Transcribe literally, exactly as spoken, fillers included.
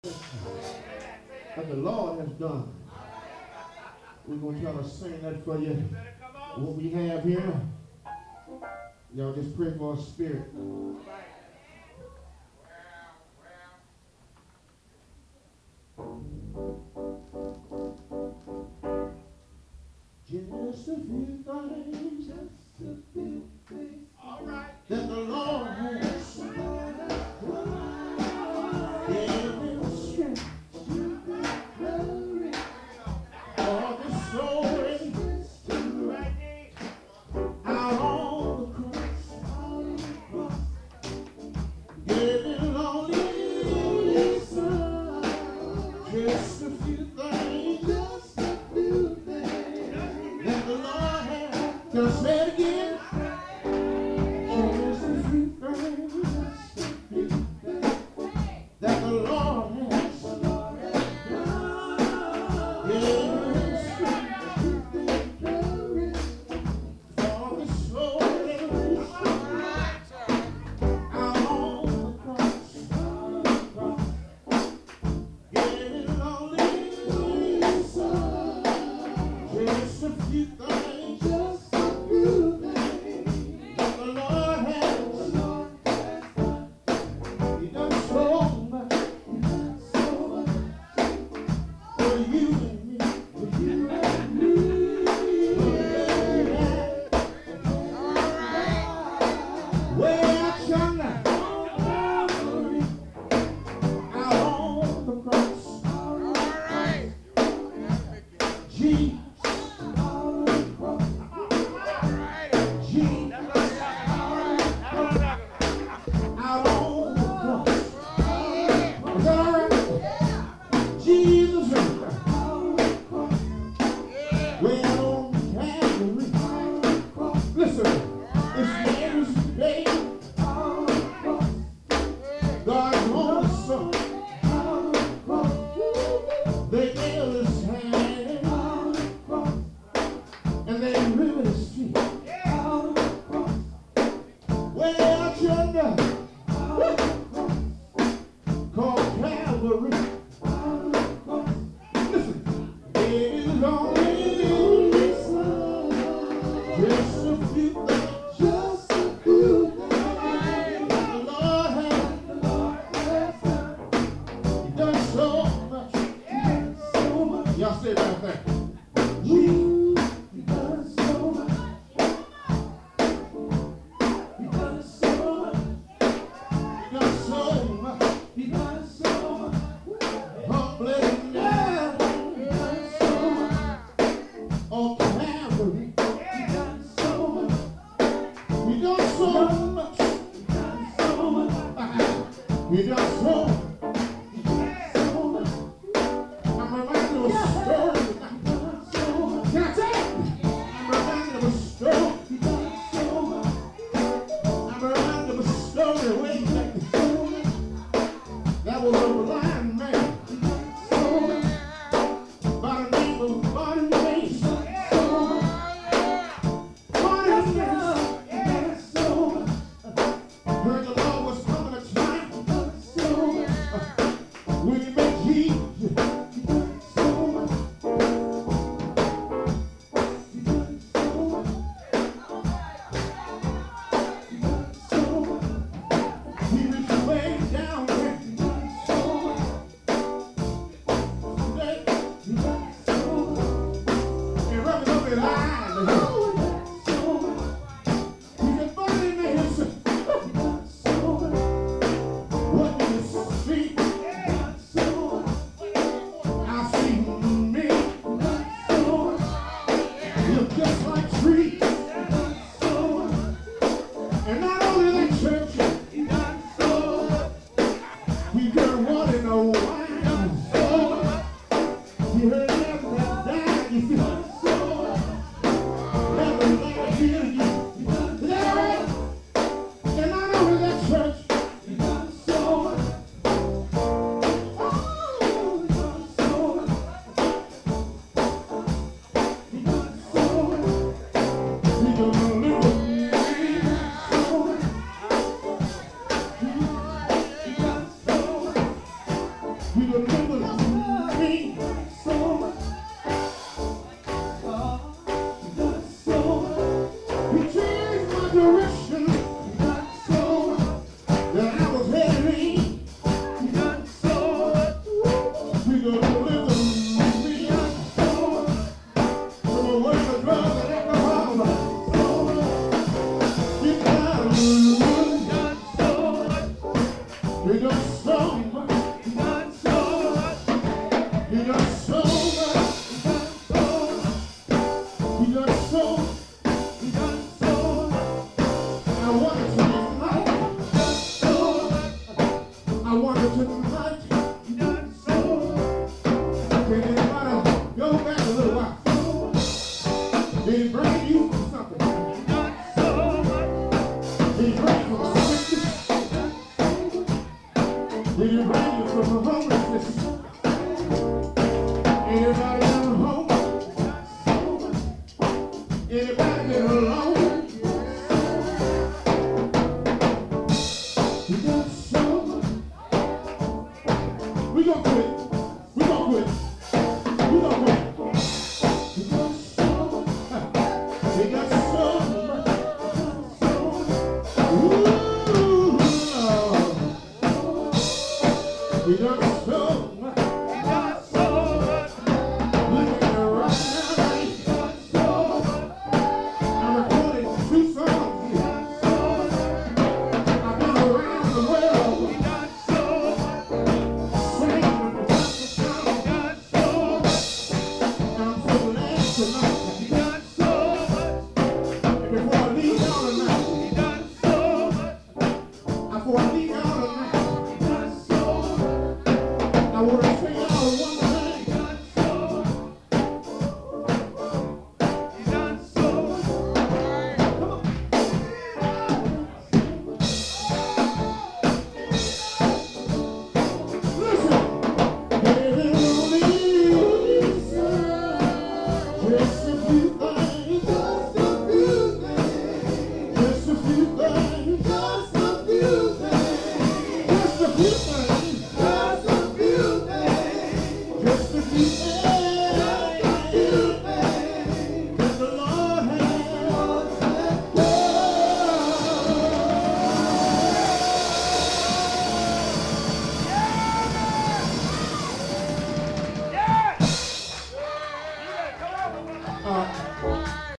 that the Lord has done. We're going to try to sing that for you. What we have here, y'all just pray for our spirit. Just a few things, just a few things, all right, that the Lord has given strength for the soul out on the cross, getting lonely, just a few things, just a few things that the Lord has. Can I say it again? Just a few things, just a few things that the Lord has. Can delivered me so much. He changed my direction so that I was heading. He delivered me so from a world of drugs and alcohol. He done so much. He done so much. He done so much. He done so much. I wanted to tonight. I wanted to tonight. Can anybody go back a little while? Did he bring you from something? Did he bring you from sickness? Did he bring you from homelessness? Anybody at home? Anybody get along? We got so much. We gon' quit. We gon' quit. We gon' quit. We got so much. We got so much. Ooh, Lord. We got so much.